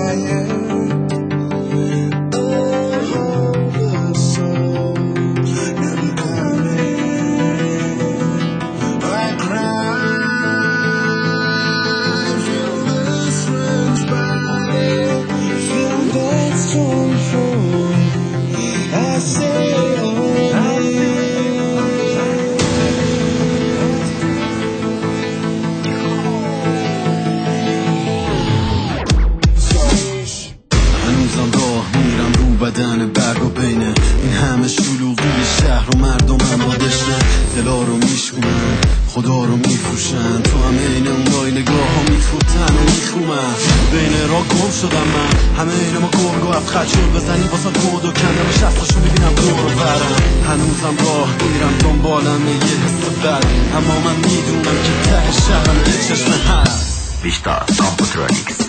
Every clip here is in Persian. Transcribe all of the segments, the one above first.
بدن برگ و بینه این همه شلوغی شهر و مردم اما دشنه دلا رو میشونن خدا رو میفروشن تو هم این اونای نگاه ها میفوتن و میخومن بین را گم شدم من همه این ما گرگ و افت خدشون بزنی واسه کود و کندم شستاشو میبینم دور و برم هنوزم راه میرم دنبالم یه حس بد اما من میدونم که ته شهرم یه چشم هست بیشتر کامپوترونیکس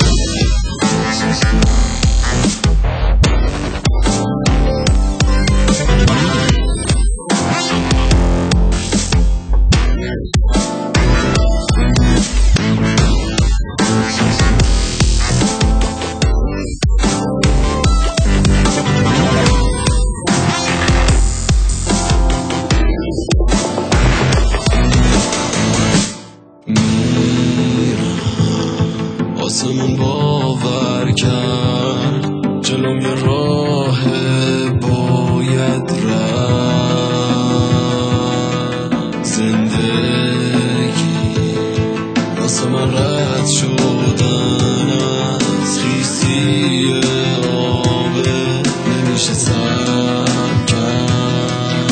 آسمون باور کرد جلوم یه راه باید رفت زندگی واسه من رد شدن از خیسی آبه نمیشه سر کرد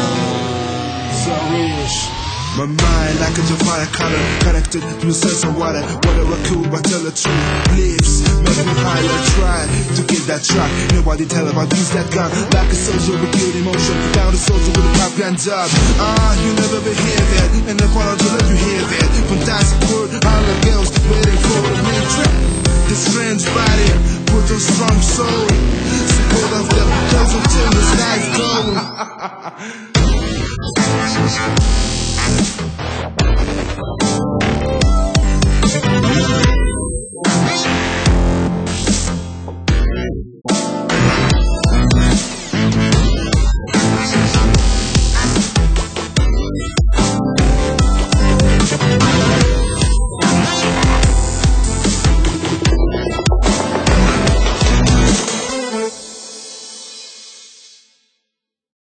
My mind like a fire color connected to the sense of water. Whatever cool, but tell the truth. Lips make me higher. Try to get that track. Nobody tell about use that gun like a soldier with good emotion. Down the soldier with a pop gun job. You never been here that, and the quality to let you hear that. Fantastic word, all the girls waiting for the main track. This strange body with a strong soul. Support of them, close until the sky's gold.